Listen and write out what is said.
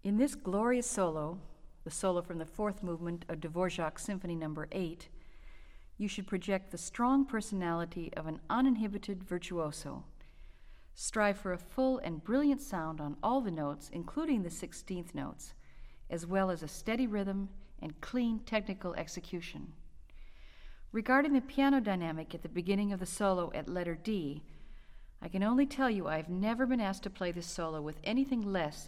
In this glorious solo, the solo from the fourth movement of Dvorak's Symphony No. 8, you should project the strong personality of an uninhibited virtuoso. Strive for a full and brilliant sound on all the notes, including the 16th notes, as well as a steady rhythm and clean technical execution. Regarding the piano dynamic at the beginning of the solo at letter D, I can only tell you I have never been asked to play this solo with anything less